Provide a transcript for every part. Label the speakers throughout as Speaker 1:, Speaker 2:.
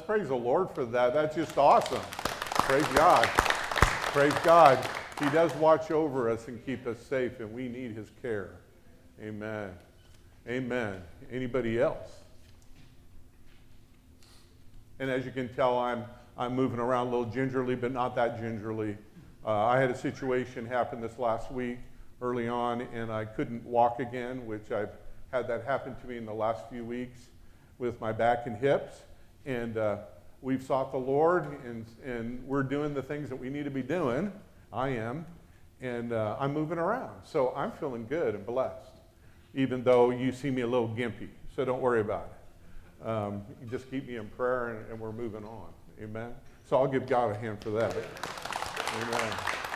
Speaker 1: praise the Lord for that. That's just awesome. Praise God. Praise God. He does watch over us and keep us safe, and we need his care. Amen. Amen. Anybody else? And as you can tell, I'm moving around a little gingerly, but not that gingerly. I had a situation happen this last week early on, and I couldn't walk again, which I've had that happen to me in the last few weeks with my back and hips. And we've sought the Lord, and we're doing the things that we need to be doing. I am. And I'm moving around. So I'm feeling good and blessed, even though you see me a little gimpy. So don't worry about it. You just keep me in prayer, and we're moving on. Amen. So I'll give God a hand for that. Amen.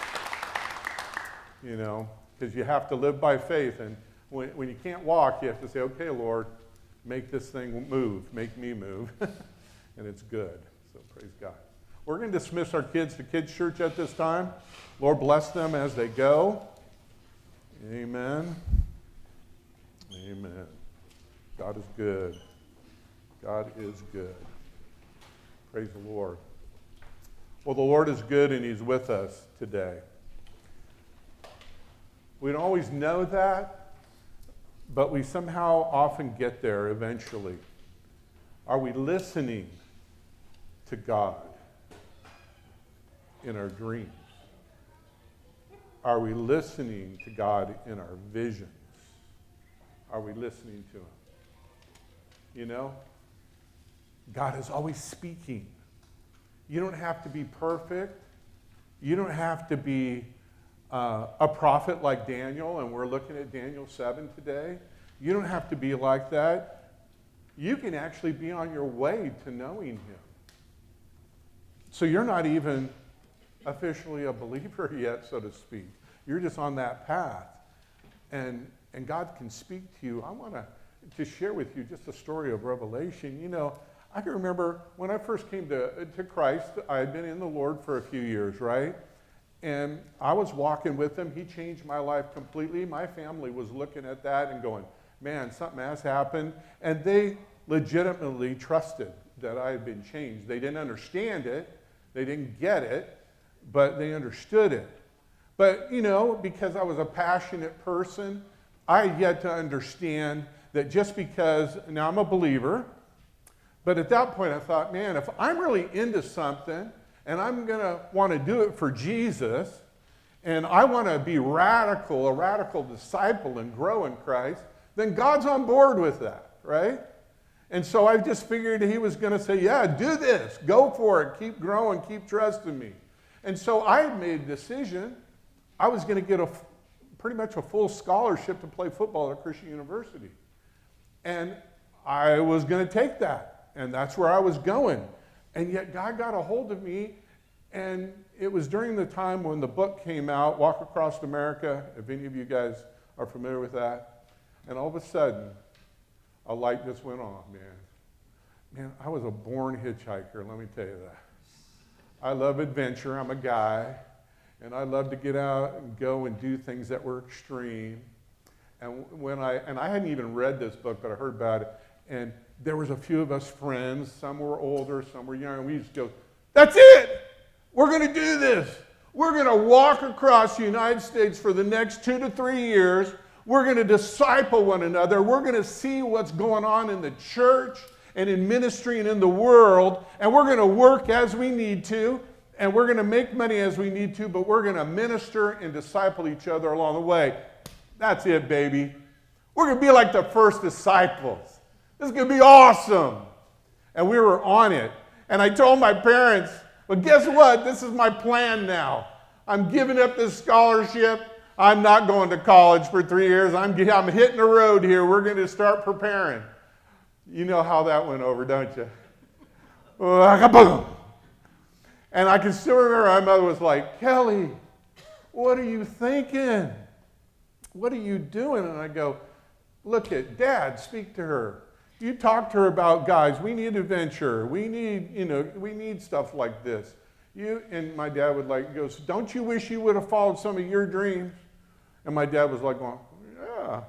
Speaker 1: You know, because you have to live by faith. And when you can't walk, you have to say, okay, Lord, make this thing move. Make me move. And it's good. So praise God. We're going to dismiss our kids to Kids Church at this time. Lord bless them as they go. Amen. Amen. God is good. God is good. Praise the Lord. Well, the Lord is good, and he's with us today. We don't always know that, but we somehow often get there eventually. Are we listening to God in our dreams? Are we listening to God in our visions? Are we listening to him? You know, God is always speaking. You don't have to be perfect. You don't have to be a prophet like Daniel, and we're looking at Daniel 7 today. You don't have to be like that. You can actually be on your way to knowing him. So you're not even officially a believer yet, so to speak. You're just on that path. And God can speak to you. I want to share with you just a story of revelation. You know, I can remember when I first came to Christ, I had been in the Lord for a few years, right? And I was walking with him. He changed my life completely. My family was looking at that and going, man, something has happened. And they legitimately trusted that I had been changed. They didn't understand it. They didn't get it, but they understood it. But, you know, because I was a passionate person, I had yet to understand that just because, now I'm a believer, but at that point I thought, man, if I'm really into something and I'm going to want to do it for Jesus, and I want to be a radical disciple and grow in Christ, then God's on board with that, right? And so I just figured he was going to say, yeah, do this. Go for it. Keep growing. Keep trusting me. And so I had made a decision. I was going to get pretty much a full scholarship to play football at a Christian university. And I was going to take that. And that's where I was going. And yet God got a hold of me. And it was during the time when the book came out, Walk Across America, if any of you guys are familiar with that. And all of a sudden, a light just went on, man. Man, I was a born hitchhiker, let me tell you that. I love adventure, I'm a guy, and I love to get out and go and do things that were extreme. And I hadn't even read this book, but I heard about it, and there was a few of us friends, some were older, some were younger, and we used to go, that's it! We're going to do this. We're going to walk across the United States for the next 2 to 3 years. We're going to disciple one another. We're going to see what's going on in the church and in ministry and in the world. And we're going to work as we need to. And we're going to make money as we need to. But we're going to minister and disciple each other along the way. That's it, baby. We're going to be like the first disciples. This is going to be awesome. And we were on it. And I told my parents, well, guess what? This is my plan now. I'm giving up this scholarship. I'm not going to college for 3 years. I'm hitting the road here. We're going to start preparing. You know how that went over, don't you? And I can still remember my mother was like, Kelly, what are you thinking? What are you doing? And I go, look at Dad, speak to her. You talk to her about, guys, we need adventure. We need stuff like this. And my dad would goes, don't you wish you would have followed some of your dreams? And my dad was like, going, yeah,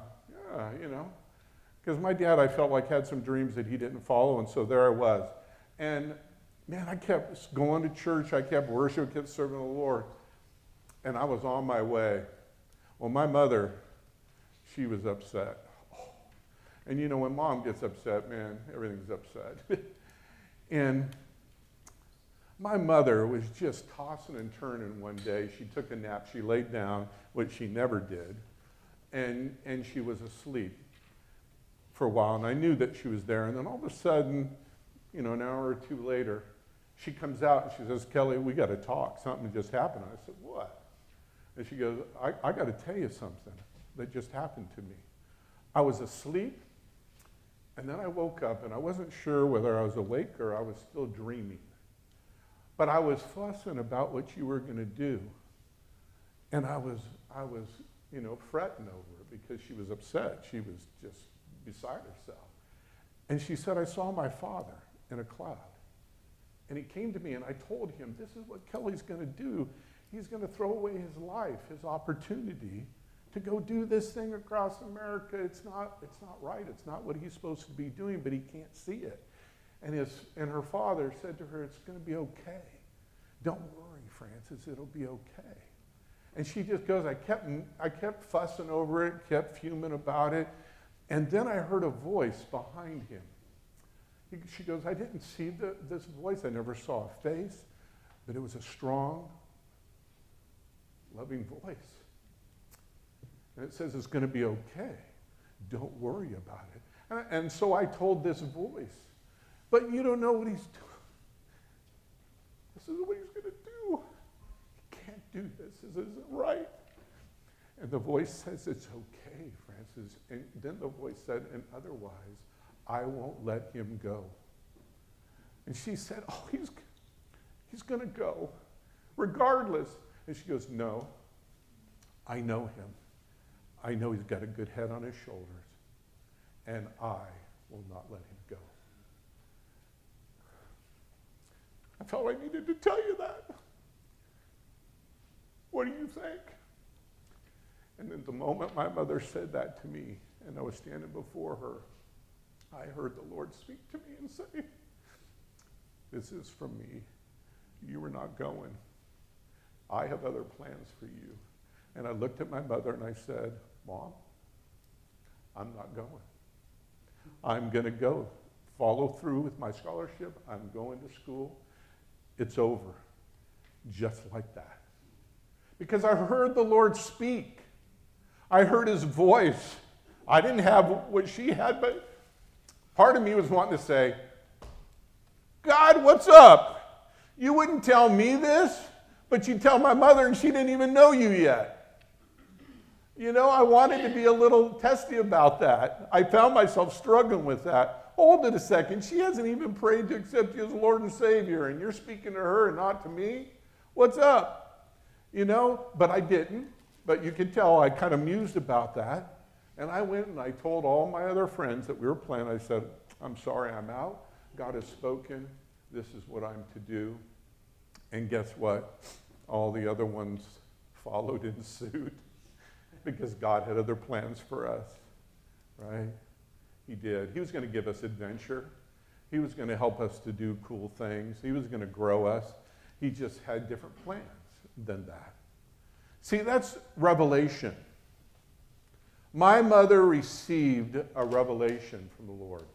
Speaker 1: because my dad, I felt like, had some dreams that he didn't follow, and so there I was. And man, I kept going to church. I kept worshiping, kept serving the Lord. And I was on my way. Well, my mother, she was upset. And you know, when mom gets upset, man, everything's upset. And my mother was just tossing and turning one day. She took a nap. She laid down, which she never did. And she was asleep for a while. And I knew that she was there. And then all of a sudden, you know, an hour or two later, she comes out and she says, Kelly, we got to talk. Something just happened. I said, what? And she goes, I got to tell you something that just happened to me. I was asleep, and then I woke up, and I wasn't sure whether I was awake or I was still dreaming. But I was fussing about what you were going to do. And I was, you know, fretting over it because she was upset. She was just beside herself. And she said, I saw my father in a cloud. And he came to me, and I told him, this is what Kelly's going to do. He's going to throw away his life, his opportunity to go do this thing across America. It's not right. It's not what he's supposed to be doing, but he can't see it. And her father said to her, it's going to be okay. Don't worry, Frances, it'll be okay. And she just goes, I kept fussing over it, kept fuming about it, and then I heard a voice behind him. She goes, I didn't see this voice. I never saw a face, but it was a strong, loving voice. And it says it's going to be okay. Don't worry about it. And so I told this voice, but you don't know what he's doing. This is what he's going to do. He can't do this. This isn't right. And the voice says, it's okay, Frances. And then the voice said, and otherwise, I won't let him go. And she said, oh, he's going to go, regardless. And she goes, no, I know him. I know he's got a good head on his shoulders, and I will not let him go. I felt I needed to tell you that. What do you think? And in the moment my mother said that to me, and I was standing before her, I heard the Lord speak to me and say, this is from me. You are not going. I have other plans for you. And I looked at my mother and I said, Mom, I'm not going. I'm going to go. Follow through with my scholarship. I'm going to school. It's over. Just like that. Because I heard the Lord speak. I heard his voice. I didn't have what she had, but part of me was wanting to say, God, what's up? You wouldn't tell me this, but you tell my mother and she didn't even know you yet. You know, I wanted to be a little testy about that. I found myself struggling with that. Hold it a second. She hasn't even prayed to accept you as Lord and Savior, and you're speaking to her and not to me? What's up? You know, but I didn't. But you can tell I kind of mused about that. And I went and I told all my other friends that we were planning. I said, I'm sorry, I'm out. God has spoken. This is what I'm to do. And guess what? All the other ones followed in suit because God had other plans for us, right? He did. He was going to give us adventure. He was going to help us to do cool things. He was going to grow us. He just had different plans than that. See, that's revelation. My mother received a revelation from the Lord.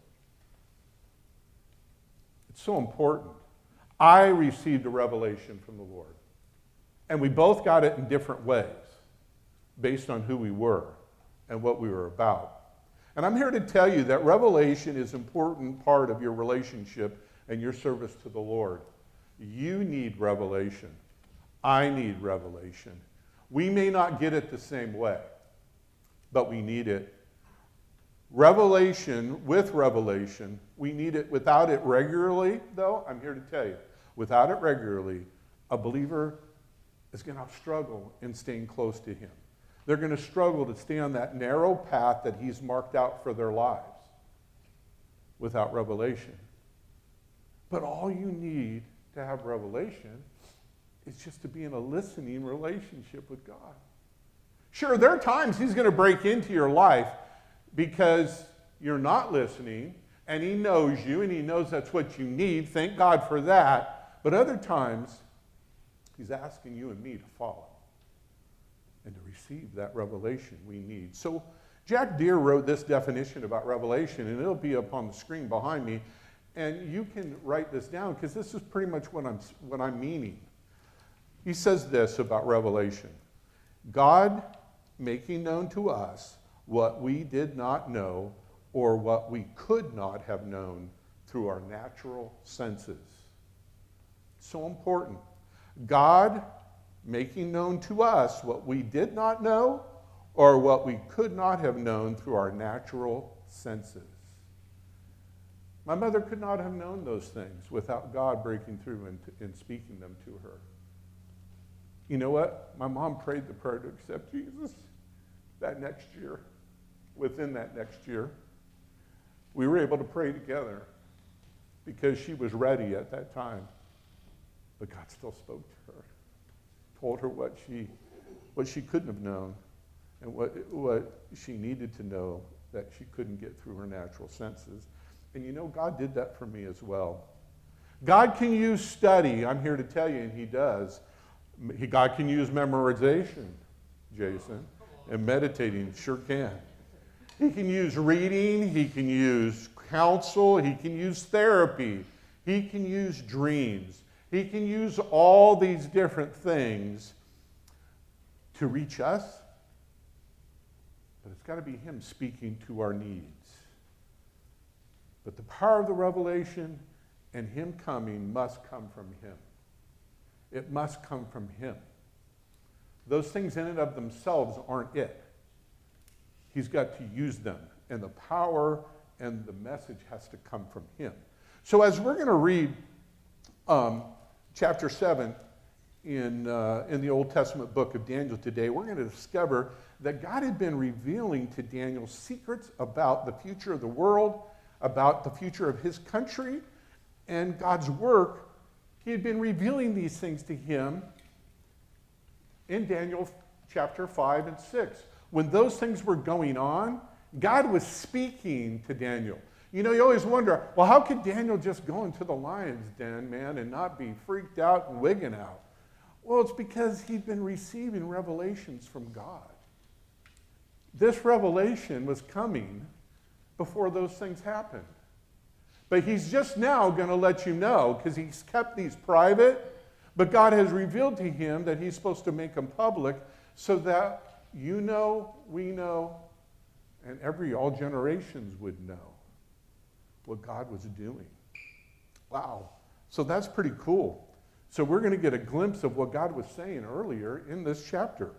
Speaker 1: It's so important. I received a revelation from the Lord. And we both got it in different ways based on who we were and what we were about. And I'm here to tell you that revelation is an important part of your relationship and your service to the Lord. You need revelation. I need revelation. We may not get it the same way, but we need it. Revelation with revelation, we need it. Without it regularly, though, I'm here to tell you, without it regularly, a believer is going to struggle in staying close to him. They're going to struggle to stay on that narrow path that he's marked out for their lives without revelation. But all you need to have revelation is just to be in a listening relationship with God. Sure, there are times he's going to break into your life because you're not listening And he knows you, and he knows that's what you need. Thank God for that. But other times, he's asking you and me to follow and to receive that revelation we need. So Jack Deere wrote this definition about revelation, and it'll be up on the screen behind me. And you can write this down, because this is pretty much what I'm meaning. He says this about revelation: God making known to us what we did not know, or what we could not have known through our natural senses. So important. God making known to us what we did not know, or what we could not have known through our natural senses. My mother could not have known those things without God breaking through and speaking them to her. You know what? My mom prayed the prayer to accept Jesus that next year. Within that next year, we were able to pray together because she was ready at that time. But God still spoke to her, told her what she couldn't have known, and what she needed to know that she couldn't get through her natural senses. And you know, God did that for me as well. God can use study, I'm here to tell you, and he does. God can use memorization, Jason, and meditating, sure can. He can use reading, he can use counsel, he can use therapy, he can use dreams. He can use all these different things to reach us, but it's got to be him speaking to our needs. But the power of the revelation and him coming must come from him. It must come from him. Those things in and of themselves aren't it. He's got to use them, and the power and the message has to come from him. So as we're going to read chapter 7 in the Old Testament book of Daniel today, we're going to discover that God had been revealing to Daniel secrets about the future of the world, about the future of his country, and God's work. He had been revealing these things to him in Daniel chapter 5 and 6. When those things were going on, God was speaking to Daniel. You know, you always wonder, well, how could Daniel just go into the lion's den, man, and not be freaked out and wigging out? Well, it's because he'd been receiving revelations from God. This revelation was coming before those things happened. But he's just now going to let you know, because he's kept these private, but God has revealed to him that he's supposed to make them public so that you know, we know, and all generations would know what God was doing. Wow. So that's pretty cool. So we're going to get a glimpse of what God was saying earlier in this chapter.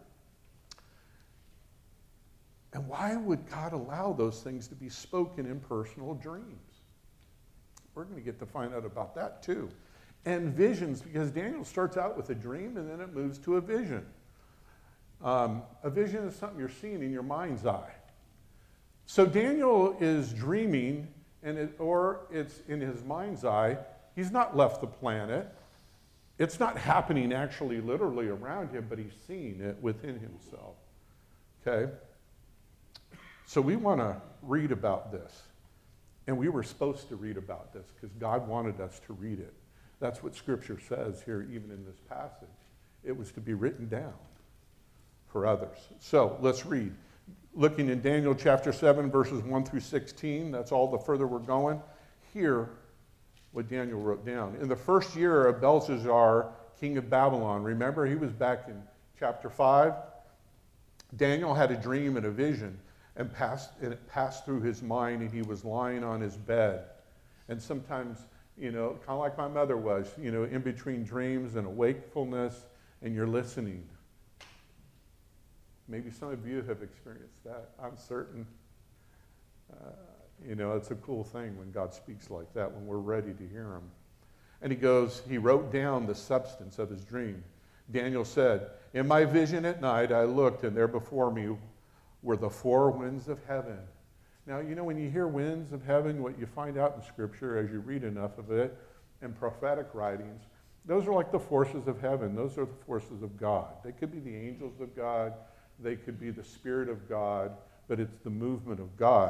Speaker 1: And why would God allow those things to be spoken in personal dreams? We're going to get to find out about that too. And visions, because Daniel starts out with a dream and then it moves to a vision. A vision is something you're seeing in your mind's eye. So Daniel is dreaming, or it's in his mind's eye. He's not left the planet. It's not happening actually literally around him, but he's seeing it within himself. Okay? So we want to read about this. And we were supposed to read about this because God wanted us to read it. That's what Scripture says here, even in this passage. It was to be written down for others. So let's read. Looking in Daniel chapter 7, verses 1 through 16, that's all the further we're going. Hear what Daniel wrote down. In the first year of Belshazzar, king of Babylon, remember he was back in chapter 5? Daniel had a dream and a vision, and it passed through his mind, and he was lying on his bed. And sometimes, you know, kind of like my mother was, you know, in between dreams and a wakefulness, and you're listening. Maybe some of you have experienced that. I'm certain. You know, it's a cool thing when God speaks like that, when we're ready to hear him. And he wrote down the substance of his dream. Daniel said, in my vision at night I looked, and there before me were the four winds of heaven. Now, you know, when you hear winds of heaven, what you find out in Scripture as you read enough of it, and prophetic writings, those are like the forces of heaven. Those are the forces of God. They could be the angels of God. They could be the Spirit of God, but it's the movement of God.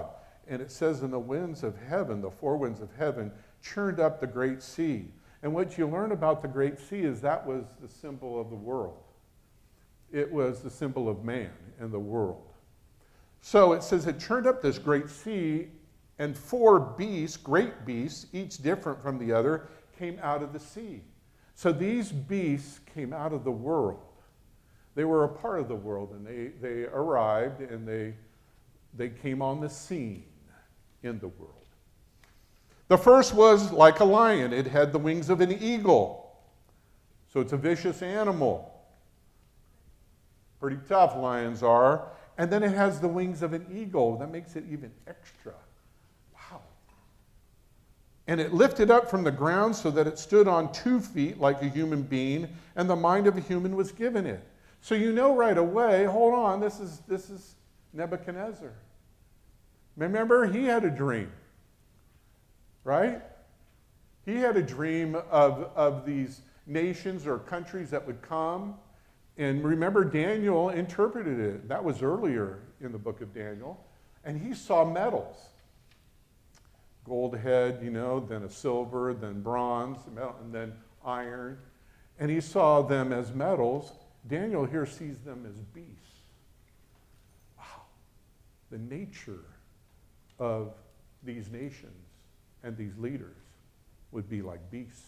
Speaker 1: and it says, and the winds of heaven, the four winds of heaven, churned up the great sea. And what you learn about the great sea is that was the symbol of the world. It was the symbol of man and the world. So it says it churned up this great sea, and four beasts, great beasts, each different from the other, came out of the sea. So these beasts came out of the world. They were a part of the world, and they arrived, and they came on the scene in the world. The first was like a lion. It had the wings of an eagle. So it's a vicious animal. Pretty tough, lions are. And then it has the wings of an eagle. That makes it even extra. Wow. And it lifted up from the ground so that it stood on 2 feet like a human being, and the mind of a human was given it. So you know right away, hold on, this is Nebuchadnezzar. Remember, he had a dream, right? He had a dream of these nations or countries that would come. And remember, Daniel interpreted it. That was earlier in the book of Daniel. And he saw metals. Gold head, then a silver, then bronze, and then iron. And he saw them as metals. Daniel here sees them as beasts. Wow. The nature of these nations and these leaders would be like beasts.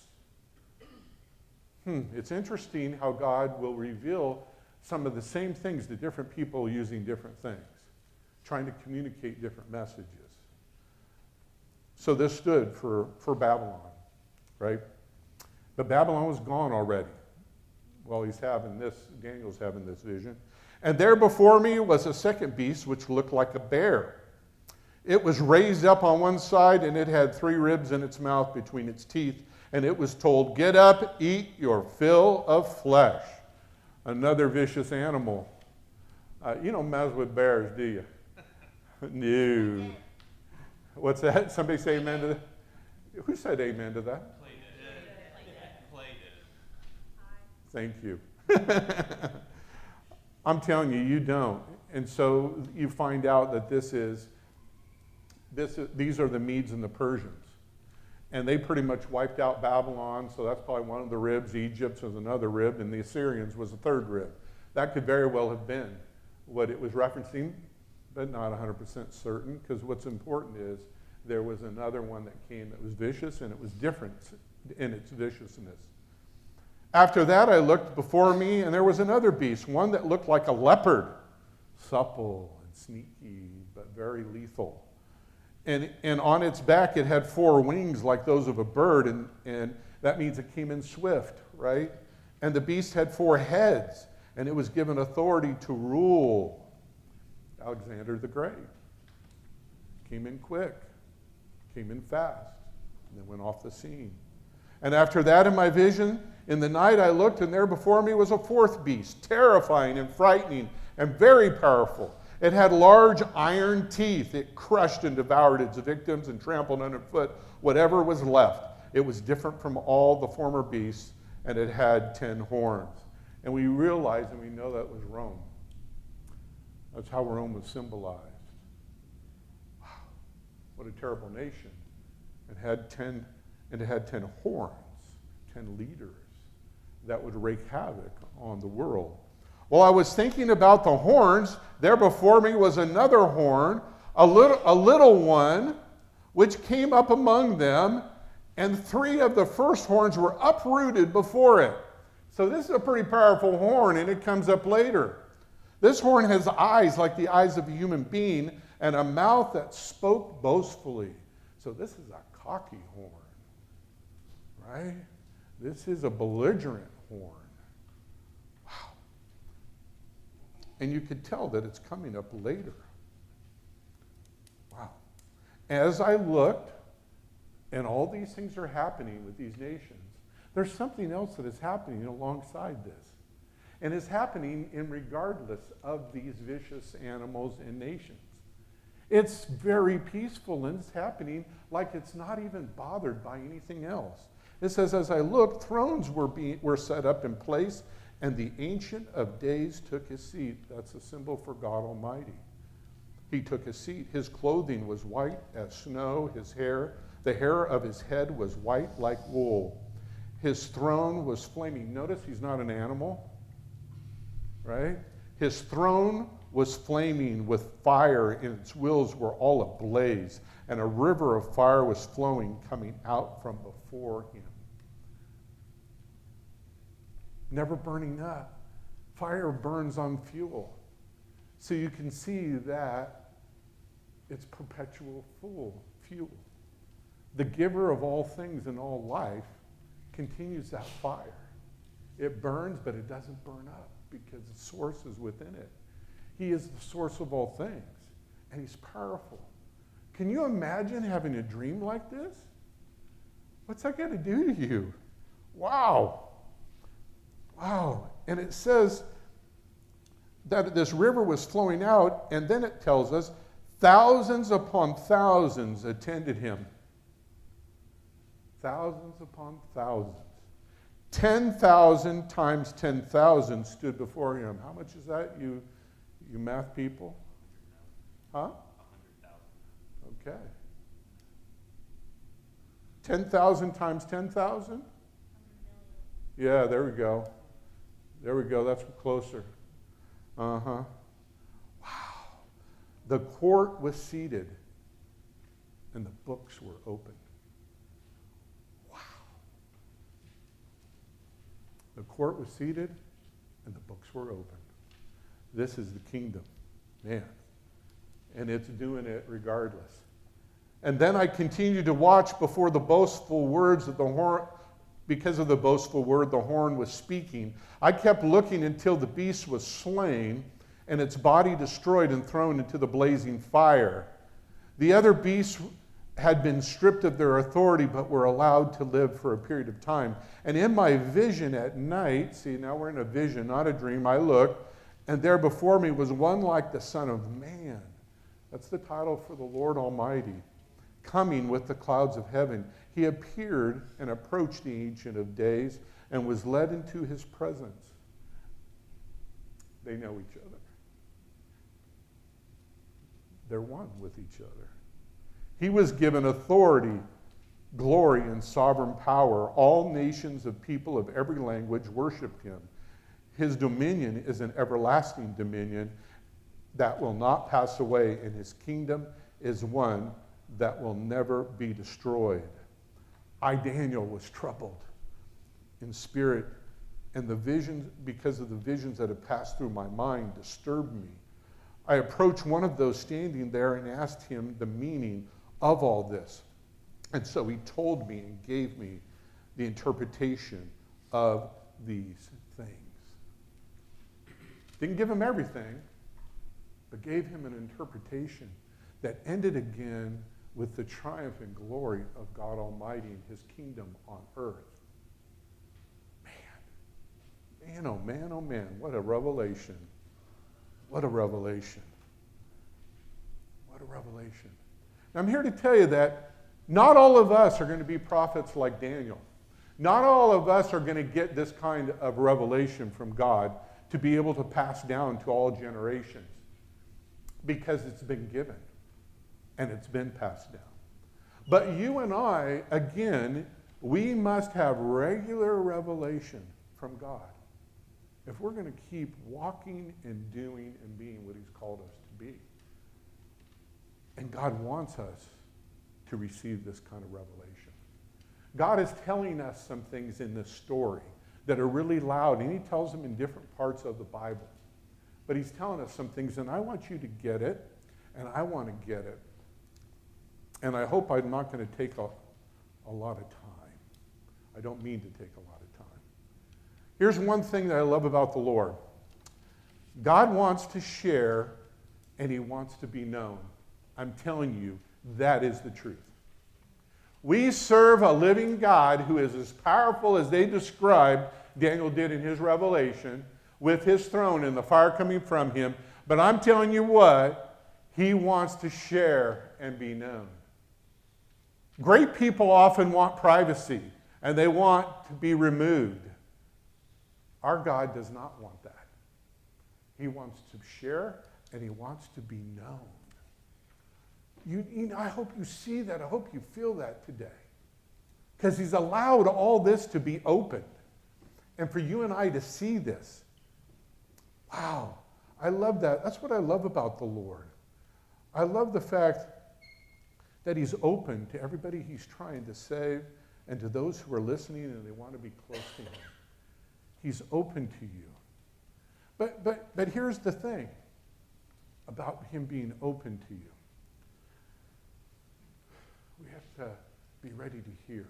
Speaker 1: It's interesting how God will reveal some of the same things to different people using different things, trying to communicate different messages. So this stood for Babylon, right? But Babylon was gone already. Well, Daniel's having this vision. And there before me was a second beast which looked like a bear. It was raised up on one side, and it had 3 ribs in its mouth between its teeth. And it was told, get up, eat your fill of flesh. Another vicious animal. You don't mess with bears, do you? No. What's that? Somebody say amen to that? Who said amen to that?
Speaker 2: Clay did.
Speaker 1: Thank you. I'm telling you, you don't. And so you find out that these are the Medes and the Persians. And they pretty much wiped out Babylon, so that's probably one of the ribs. Egypt was another rib, and the Assyrians was a third rib. That could very well have been what it was referencing, but not 100% certain, because what's important is there was another one that came that was vicious, and it was different in its viciousness. After that, I looked before me, and there was another beast, one that looked like a leopard, supple and sneaky, but very lethal. And on its back, it had 4 wings like those of a bird, and that means it came in swift, right? And the beast had 4 heads, and it was given authority to rule. Alexander the Great came in quick, came in fast, and then went off the scene. And after that, in my vision, in the night I looked, and there before me was a 4th beast, terrifying and frightening and very powerful. It had large iron teeth. It crushed and devoured its victims and trampled underfoot whatever was left. It was different from all the former beasts, and it had 10 horns. And we realize and we know that was Rome. That's how Rome was symbolized. Wow, what a terrible nation. It had 10 horns, 10 leaders that would wreak havoc on the world. While I was thinking about the horns, there before me was another horn, a little one, which came up among them, and 3 of the first horns were uprooted before it. So this is a pretty powerful horn, and it comes up later. This horn has eyes like the eyes of a human being, and a mouth that spoke boastfully. So this is a cocky horn, right? This is a belligerent horn. And you could tell that it's coming up later. Wow. As I looked, and all these things are happening with these nations, there's something else that is happening alongside this. And it's happening in regardless of these vicious animals and nations. It's very peaceful, and it's happening like it's not even bothered by anything else. It says, as I looked, thrones were set up in place, and the Ancient of Days took his seat. That's a symbol for God Almighty. He took a seat. His clothing was white as snow. The hair of his head was white like wool. His throne was flaming. Notice he's not an animal, right? His throne was flaming with fire, and its wheels were all ablaze, and a river of fire was flowing, coming out from before him. Never burning up. Fire burns on fuel. So you can see that it's perpetual fuel. The giver of all things and all life continues that fire. It burns, but it doesn't burn up because the source is within it. He is the source of all things, and he's powerful. Can you imagine having a dream like this? What's that going to do to you? Wow. Wow. And it says that this river was flowing out, and then it tells us thousands upon thousands attended him. Thousands upon thousands. 10,000 times 10,000 stood before him. How much is that, you math people? Huh? 100,000. Okay. 10,000 times 10,000? Yeah, there we go. There we go. That's closer. Uh-huh. Wow. The court was seated, and the books were opened. Wow. The court was seated, and the books were opened. This is the kingdom, man. And it's doing it regardless. And then I continued to watch before the boastful words of the horn. Because of the boastful word the horn was speaking, I kept looking until the beast was slain and its body destroyed and thrown into the blazing fire. The other beasts had been stripped of their authority but were allowed to live for a period of time. And in my vision at night, see, now we're in a vision, not a dream, I looked, and there before me was one like the Son of Man. That's the title for the Lord Almighty, coming with the clouds of heaven. He appeared and approached the Ancient of Days and was led into his presence. They know each other. They're one with each other. He was given authority, glory, and sovereign power. All nations of people of every language worshiped him. His dominion is an everlasting dominion that will not pass away, and his kingdom is one that will never be destroyed. I, Daniel, was troubled in spirit, and the visions, because of the visions that had passed through my mind, disturbed me. I approached one of those standing there and asked him the meaning of all this. And so he told me and gave me the interpretation of these things. Didn't give him everything, but gave him an interpretation that ended again with the triumph and glory of God Almighty and his kingdom on earth. Man, oh man, oh man, what a revelation. What a revelation. What a revelation. Now I'm here to tell you that not all of us are going to be prophets like Daniel. Not all of us are going to get this kind of revelation from God to be able to pass down to all generations, because it's been given. And it's been passed down. But you and I, again, we must have regular revelation from God if we're going to keep walking and doing and being what he's called us to be. And God wants us to receive this kind of revelation. God is telling us some things in this story that are really loud, and he tells them in different parts of the Bible. But he's telling us some things, and I want you to get it, and I want to get it. And I hope I'm not going to take a lot of time. I don't mean to take a lot of time. Here's one thing that I love about the Lord. God wants to share, and he wants to be known. I'm telling you, that is the truth. We serve a living God who is as powerful as they described, Daniel did in his revelation, with his throne and the fire coming from him. But I'm telling you what, he wants to share and be known. Great people often want privacy, and they want to be removed. Our God does not want that. He wants to share, and he wants to be known. I hope you see that. I hope you feel that today. Because he's allowed all this to be opened. And for you and I to see this. Wow. I love that. That's what I love about the Lord. I love the fact that he's open to everybody he's trying to save and to those who are listening and they want to be close to him. He's open to you. But here's the thing about him being open to you. We have to be ready to hear.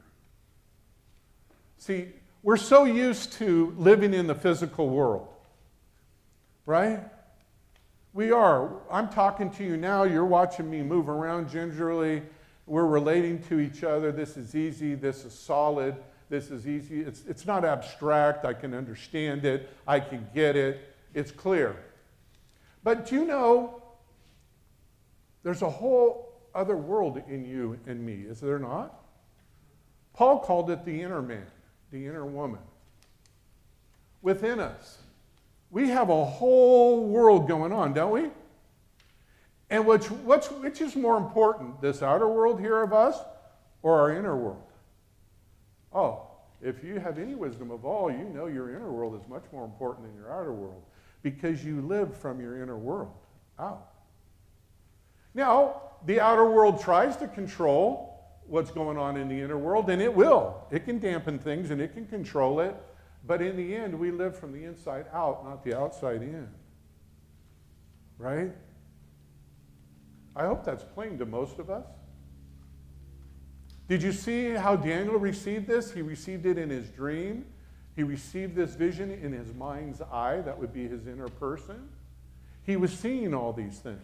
Speaker 1: See, we're so used to living in the physical world, right? We are. I'm talking to you now. You're watching me move around gingerly. We're relating to each other. This is easy. This is solid. This is easy. It's not abstract. I can understand it. I can get it. It's clear. But do you know there's a whole other world in you and me, is there not? Paul called it the inner man, the inner woman. Within us. We have a whole world going on, don't we? And which is more important, this outer world here of us or our inner world? Oh, if you have any wisdom of all, you know your inner world is much more important than your outer world because you live from your inner world out. Now, the outer world tries to control what's going on in the inner world, and it will. It can dampen things and it can control it. But in the end, we live from the inside out, not the outside in. Right? I hope that's plain to most of us. Did you see how Daniel received this? He received it in his dream. He received this vision in his mind's eye. That would be his inner person. He was seeing all these things.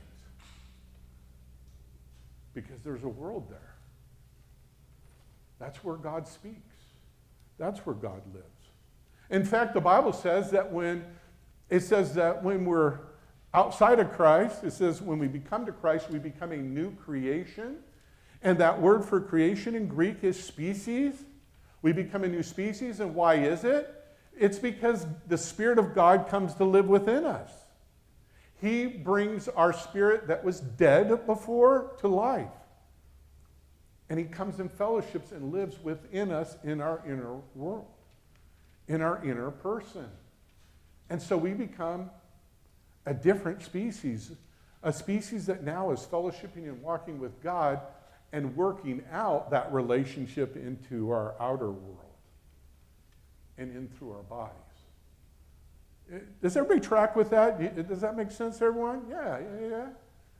Speaker 1: Because there's a world there. That's where God speaks. That's where God lives. In fact, the Bible says that when we're outside of Christ, it says when we become to Christ, we become a new creation. And that word for creation in Greek is species. We become a new species, and why is it? It's because the Spirit of God comes to live within us. He brings our spirit that was dead before to life. And he comes in fellowships and lives within us in our inner world. In our inner person. And so we become a different species, a species that now is fellowshipping and walking with God and working out that relationship into our outer world and in through our bodies. Does everybody track with that? Does that make sense to everyone? Yeah. Man.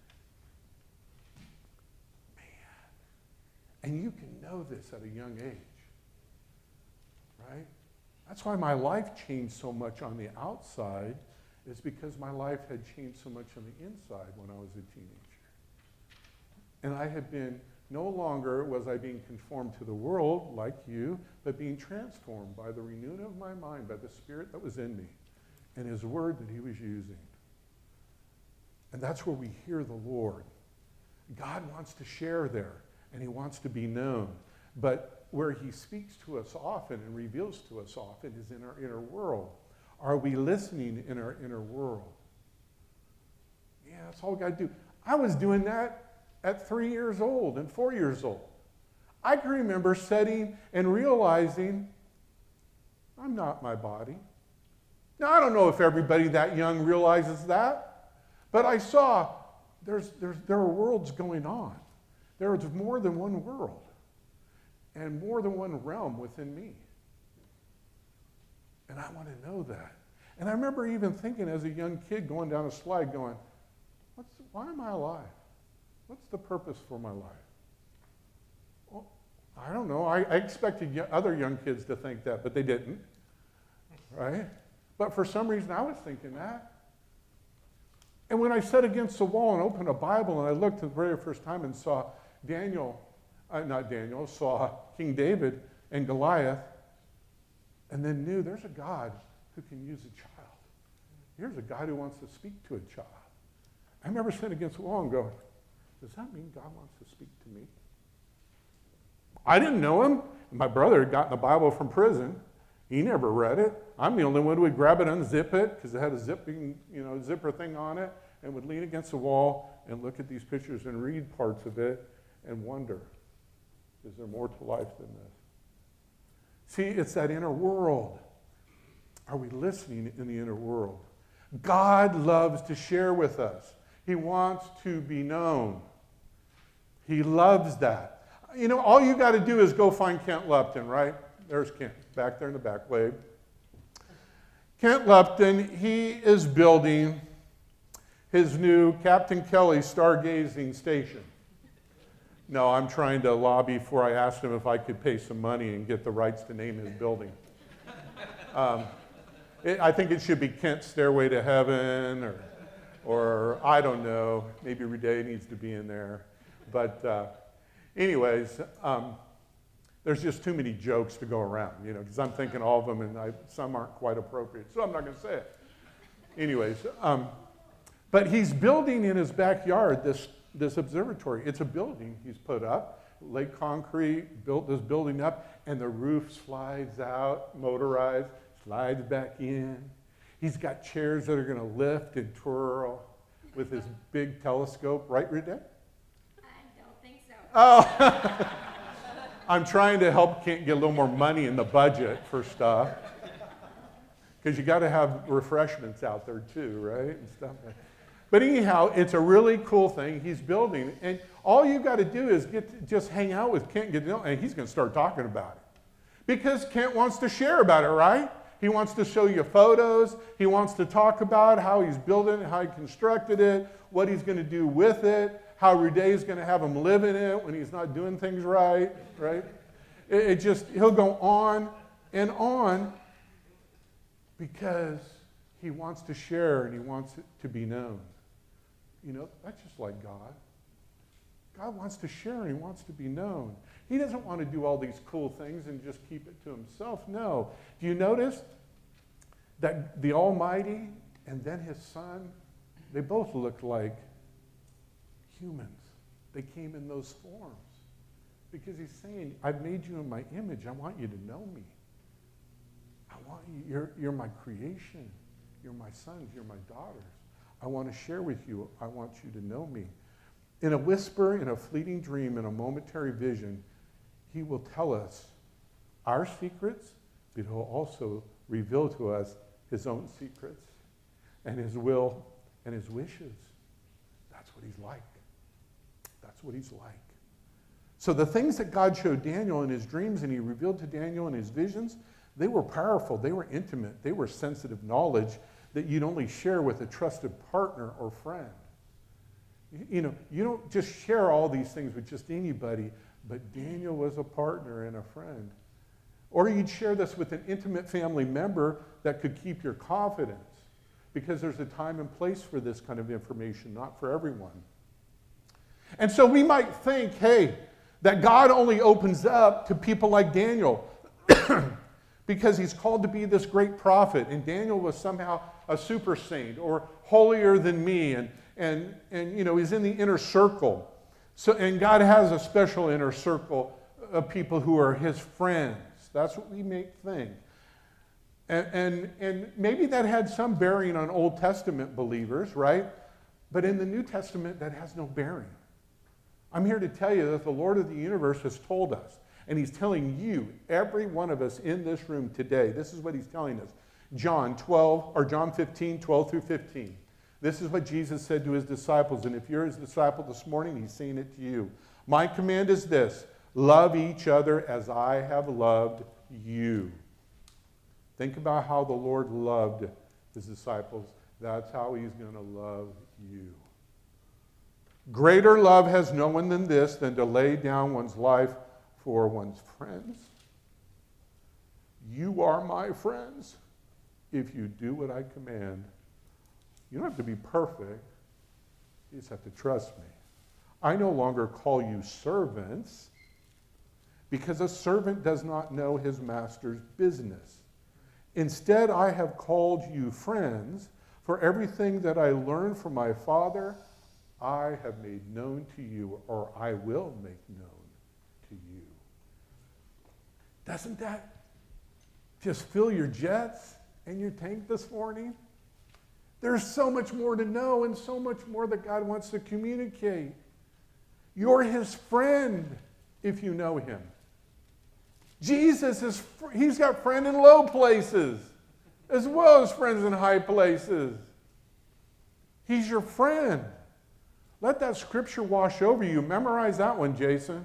Speaker 1: And you can know this at a young age, right? That's why my life changed so much on the outside, is because my life had changed so much on the inside when I was a teenager. And I had been, no longer was I being conformed to the world like you, but being transformed by the renewing of my mind, by the Spirit that was in me, and his word that he was using. And that's where we hear the Lord. God wants to share there, and he wants to be known. But where he speaks to us often and reveals to us often is in our inner world. Are we listening in our inner world? Yeah, that's all we got to do. I was doing that at 3 years old and 4 years old. I can remember sitting and realizing I'm not my body. Now, I don't know if everybody that young realizes that, but I saw there are worlds going on. There is more than one world and more than one realm within me. And I want to know that. And I remember even thinking as a young kid going down a slide going, why am I alive? What's the purpose for my life? Well, I don't know. I expected other young kids to think that, but they didn't, right? But for some reason, I was thinking that. And when I sat against the wall and opened a Bible and I looked the very first time and saw saw King David and Goliath, and then knew there's a God who can use a child. Here's a God who wants to speak to a child. I remember sitting against the wall and going, does that mean God wants to speak to me? I didn't know him. My brother had gotten the Bible from prison. He never read it. I'm the only one who would grab it, unzip it, because it had a zipper thing on it, and would lean against the wall and look at these pictures and read parts of it and wonder, is there more to life than this? See, it's that inner world. Are we listening in the inner world? God loves to share with us. He wants to be known. He loves that. You know, all you got to do is go find Kent Lupton, right? There's Kent, back there in the back wave. Kent Lupton, he is building his new Captain Kelly stargazing station. No, I'm trying to lobby for, I asked him if I could pay some money and get the rights to name his building. I think it should be Kent Stairway to Heaven, or I don't know, maybe Renee needs to be in there. But anyways, there's just too many jokes to go around, you know, because I'm thinking all of them, and some aren't quite appropriate, so I'm not going to say it. Anyways, but he's building in his backyard this observatory. It's a building he's put up, laid concrete, built this building up, and the roof slides out, motorized, slides back in. He's got chairs that are going to lift and twirl with his big telescope. Right, Renee?
Speaker 3: I don't think so.
Speaker 1: Oh, I'm trying to help Kent get a little more money in the budget for stuff. Because you got to have refreshments out there too, right? And stuff like that. But anyhow, it's a really cool thing he's building. And all you got to do is just hang out with Kent, get to know, and he's going to start talking about it. Because Kent wants to share about it, right? He wants to show you photos. He wants to talk about how he's building it, how he constructed it, what he's going to do with it, how Renee's going to have him live in it when he's not doing things right, right? He'll go on and on because he wants to share and he wants it to be known. You know, that's just like God. God wants to share and he wants to be known. He doesn't want to do all these cool things and just keep it to himself. No. Do you notice that the Almighty and then his Son, they both look like humans. They came in those forms. Because he's saying, I've made you in my image. I want you to know me. I want you, you're my creation. You're my sons. You're my daughters. I want to share with you. I want you to know me. In a whisper, in a fleeting dream, in a momentary vision, he will tell us our secrets, but he'll also reveal to us his own secrets and his will and his wishes. That's what he's like. That's what he's like. So the things that God showed Daniel in his dreams and he revealed to Daniel in his visions, they were powerful, they were intimate, they were sensitive knowledge that you'd only share with a trusted partner or friend. You know, you don't just share all these things with just anybody, but Daniel was a partner and a friend. Or you'd share this with an intimate family member that could keep your confidence, because there's a time and place for this kind of information, not for everyone. And so we might think, hey, that God only opens up to people like Daniel because he's called to be this great prophet, and Daniel was somehow a super saint or holier than me, and you know, he's in the inner circle. So, and God has a special inner circle of people who are his friends. That's what we may think. And maybe that had some bearing on Old Testament believers, right? But in the New Testament, that has no bearing. I'm here to tell you that the Lord of the universe has told us, and he's telling you, every one of us in this room today, this is what he's telling us. John 15, 12 through 15. This is what Jesus said to his disciples, and if you're his disciple this morning, he's saying it to you. My command is this: love each other as I have loved you. Think about how the Lord loved his disciples. That's how he's going to love you. Greater love has no one than this, than to lay down one's life for one's friends. You are my friends if you do what I command. You don't have to be perfect. You just have to trust me. I no longer call you servants, because a servant does not know his master's business. Instead, I have called you friends, for everything that I learned from my Father, I have made known to you, or I will make known to you. Doesn't that just fill your jets and your tank this morning? There's so much more to know and so much more that God wants to communicate. You're his friend if you know him. Jesus is, he's got friends in low places as well as friends in high places. He's your friend. Let that scripture wash over you. Memorize that one, Jason.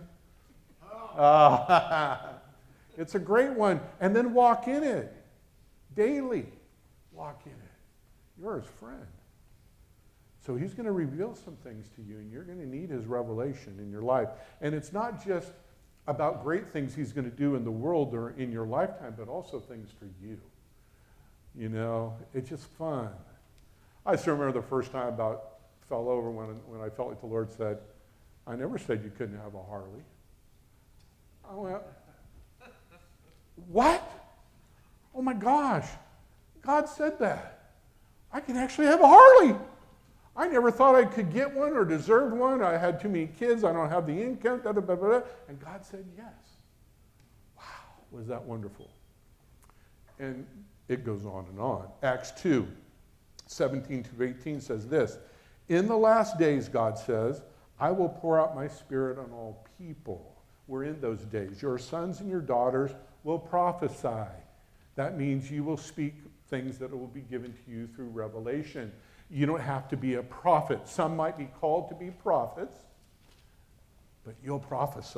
Speaker 1: It's a great one. And then walk in it daily. Walk in it. You're his friend. So he's going to reveal some things to you, and you're going to need his revelation in your life. And it's not just about great things he's going to do in the world or in your lifetime, but also things for you. You know, it's just fun. I still remember the first time I fell over when I felt like the Lord said, I never said you couldn't have a Harley. I went, what? Oh my gosh, God said that. I can actually have a Harley. I never thought I could get one or deserved one. I had too many kids. I don't have the income. Da, da, da, da, da. And God said yes. Wow, was that wonderful. And it goes on and on. Acts 2, 17 to 18 says this. In the last days, God says, I will pour out my spirit on all people. We're in those days. Your sons and your daughters will prophesy. That means you will speak things that will be given to you through revelation. You don't have to be a prophet. Some might be called to be prophets, but you'll prophesy.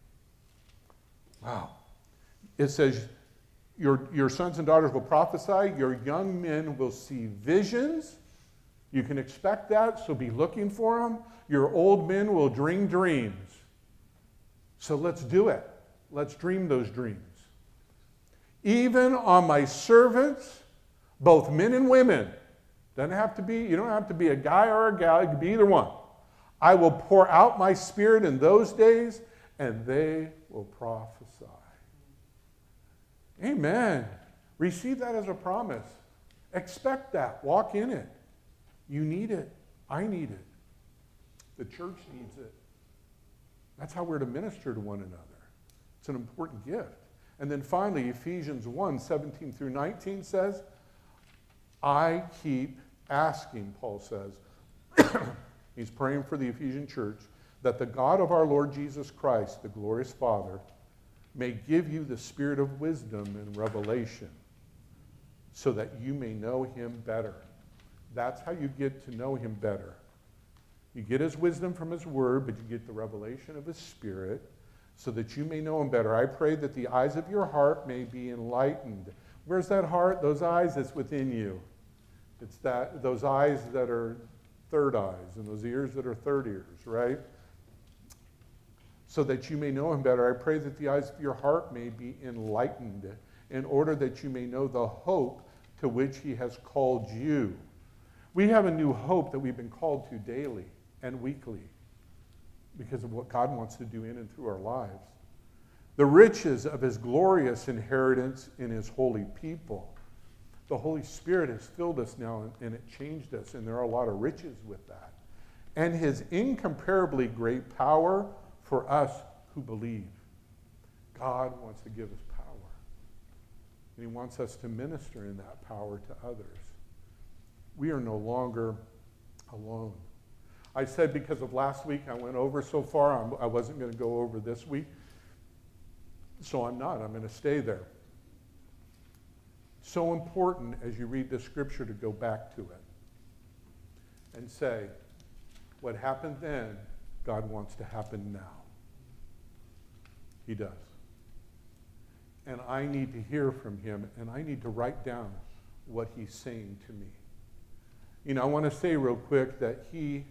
Speaker 1: Wow. It says, your sons and daughters will prophesy. Your young men will see visions. You can expect that, so be looking for them. Your old men will dream dreams. So let's do it. Let's dream those dreams. Even on my servants, both men and women. Doesn't have to be, you don't have to be a guy or a gal, it could be either one. I will pour out my spirit in those days, and they will prophesy. Amen. Receive that as a promise. Expect that. Walk in it. You need it. I need it. The church needs it. That's how we're to minister to one another. It's an important gift. And then finally, Ephesians 1, 17 through 19 says, I keep asking, Paul says, he's praying for the Ephesian church, that the God of our Lord Jesus Christ, the glorious Father, may give you the spirit of wisdom and revelation so that you may know him better. That's how you get to know him better. You get his wisdom from his word, but you get the revelation of his spirit so that you may know him better. I pray that the eyes of your heart may be enlightened. Where's that heart? Those eyes that's within you. It's those eyes that are third eyes and those ears that are third ears, right? So that you may know him better. I pray that the eyes of your heart may be enlightened in order that you may know the hope to which he has called you. We have a new hope that we've been called to daily and weekly because of what God wants to do in and through our lives. The riches of his glorious inheritance in his holy people. The Holy Spirit has filled us now, and it changed us, and there are a lot of riches with that. And his incomparably great power for us who believe. God wants to give us power. And he wants us to minister in that power to others. We are no longer alone. I said because of last week I went over so far, I wasn't going to go over this week. So I'm not. I'm going to stay there. So important as you read the scripture to go back to it and say, what happened then, God wants to happen now. He does. And I need to hear from him, and I need to write down what he's saying to me. You know, I want to say real quick that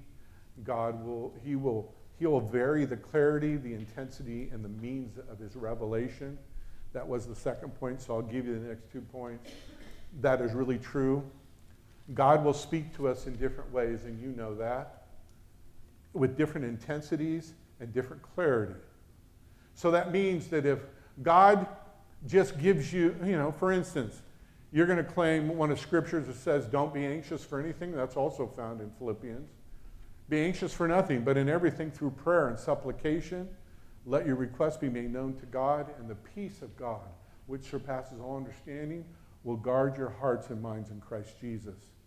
Speaker 1: he'll vary the clarity, the intensity, and the means of his revelation. That was the second point, so I'll give you the next 2 points. That is really true. God will speak to us in different ways, and you know that, with different intensities and different clarity. So that means that if God just gives you, for instance, you're going to claim one of scriptures that says, don't be anxious for anything. That's also found in Philippians. Be anxious for nothing, but in everything through prayer and supplication, let your requests be made known to God, and the peace of God, which surpasses all understanding, will guard your hearts and minds in Christ Jesus.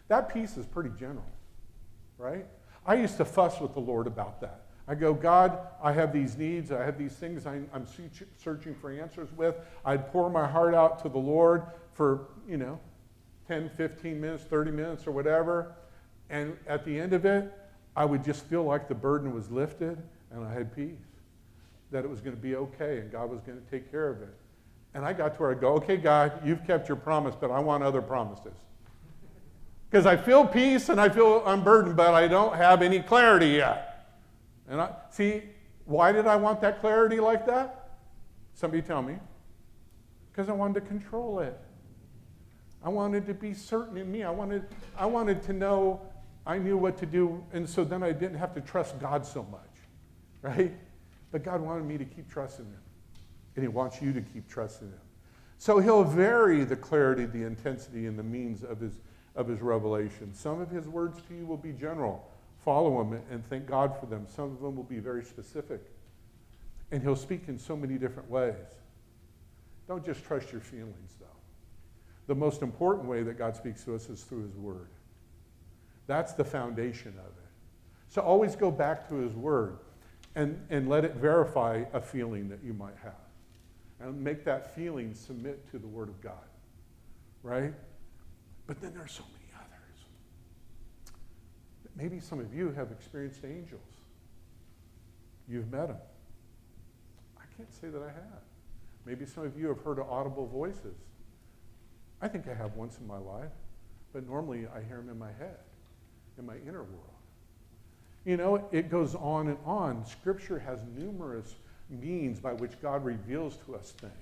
Speaker 1: That peace is pretty general, right? I used to fuss with the Lord about that. I go, God, I have these needs. I have these things I'm searching for answers with. I'd pour my heart out to the Lord for, 10, 15 minutes, 30 minutes or whatever. And at the end of it, I would just feel like the burden was lifted and I had peace. That it was going to be okay and God was going to take care of it. And I got to where I go, okay, God, you've kept your promise, but I want other promises. Because I feel peace and I feel unburdened, but I don't have any clarity yet. And why did I want that clarity like that? Somebody tell me. Because I wanted to control it. I wanted to be certain in me. I wanted to know I knew what to do, and so then I didn't have to trust God so much, right? But God wanted me to keep trusting him. And he wants you to keep trusting him. So he'll vary the clarity, the intensity, and the means of his revelation. Some of his words to you will be general. Follow him and thank God for them. Some of them will be very specific. And he'll speak in so many different ways. Don't just trust your feelings, though. The most important way that God speaks to us is through his word. That's the foundation of it. So always go back to his word and let it verify a feeling that you might have. And make that feeling submit to the word of God, right? But then there's so many others. Maybe some of you have experienced angels. You've met them. I can't say that I have. Maybe some of you have heard audible voices. I think I have once in my life, but normally I hear them in my head, in my inner world. It goes on and on. Scripture has numerous means by which God reveals to us things.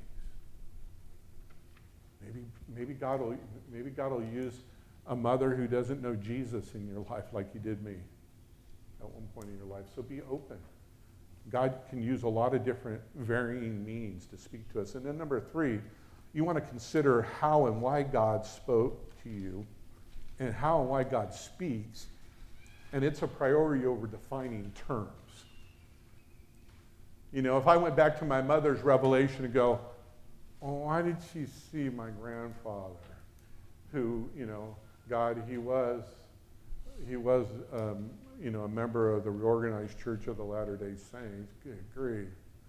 Speaker 1: Maybe God will use a mother who doesn't know Jesus in your life like he did me at one point in your life. So be open. God can use a lot of different varying means to speak to us. And then number 3, you want to consider how and why God spoke to you and how and why God speaks. And it's a priority over defining terms. If I went back to my mother's revelation and go, oh, why did she see my grandfather who, God, he was a member of the Reorganized Church of the Latter-day Saints. Good grief.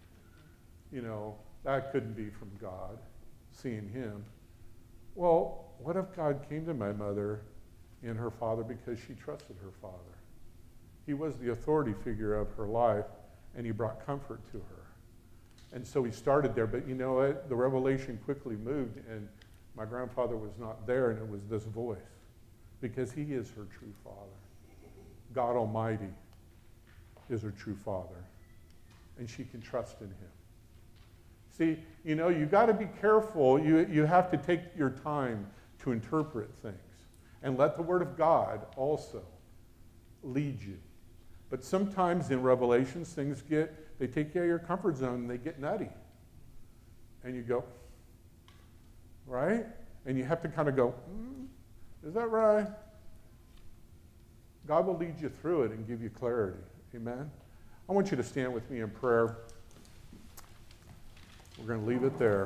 Speaker 1: That couldn't be from God, seeing him. Well, what if God came to my mother and her father because she trusted her father? He was the authority figure of her life, and he brought comfort to her. And so he started there, but you know what? The revelation quickly moved, and my grandfather was not there, and it was this voice, because he is her true father. God Almighty is her true father, and she can trust in him. See, you got to be careful. You have to take your time to interpret things, and let the Word of God also lead you. But sometimes in Revelations, they take you out of your comfort zone and they get nutty. And you go, right? And you have to kind of go, is that right? God will lead you through it and give you clarity. Amen? I want you to stand with me in prayer. We're going to leave it there.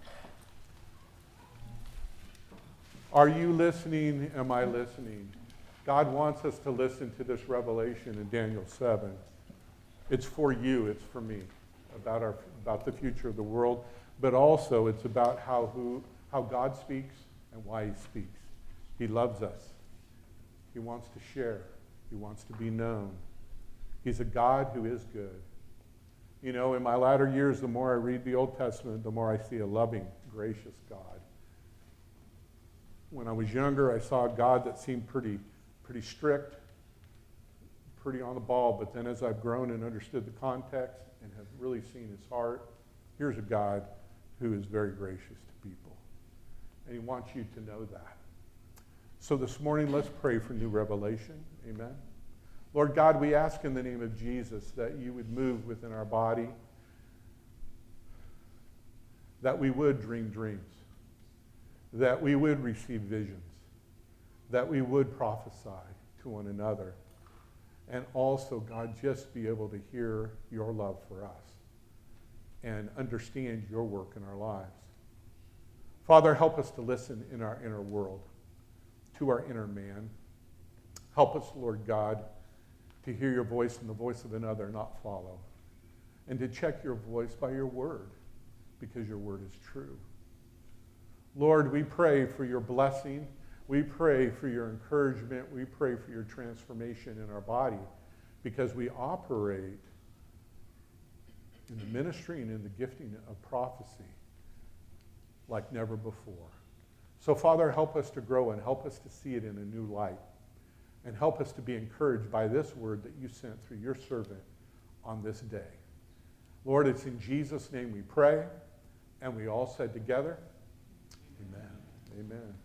Speaker 1: Are you listening? Am I listening? God wants us to listen to this revelation in Daniel 7. It's for you, it's for me, about the future of the world, but also it's about how God speaks and why he speaks. He loves us. He wants to share. He wants to be known. He's a God who is good. In my latter years, the more I read the Old Testament, the more I see a loving, gracious God. When I was younger, I saw a God that seemed pretty strict, pretty on the ball, but then as I've grown and understood the context and have really seen his heart, here's a God who is very gracious to people. And he wants you to know that. So this morning, let's pray for new revelation. Amen. Lord God, we ask in the name of Jesus that you would move within our body, that we would dream dreams, that we would receive visions, that we would prophesy to one another, and also, God, just be able to hear your love for us and understand your work in our lives. Father, help us to listen in our inner world. to our inner man. Help us, Lord God, to hear your voice and the voice of another not follow, and to check your voice by your word, because your word is true. Lord, we pray for your blessing. We pray for your encouragement. We pray for your transformation in our body, because we operate in the ministry and in the gifting of prophecy like never before. So, Father, help us to grow and help us to see it in a new light. And help us to be encouraged by this word that you sent through your servant on this day. Lord, it's in Jesus' name we pray. And we all said together, amen. Amen.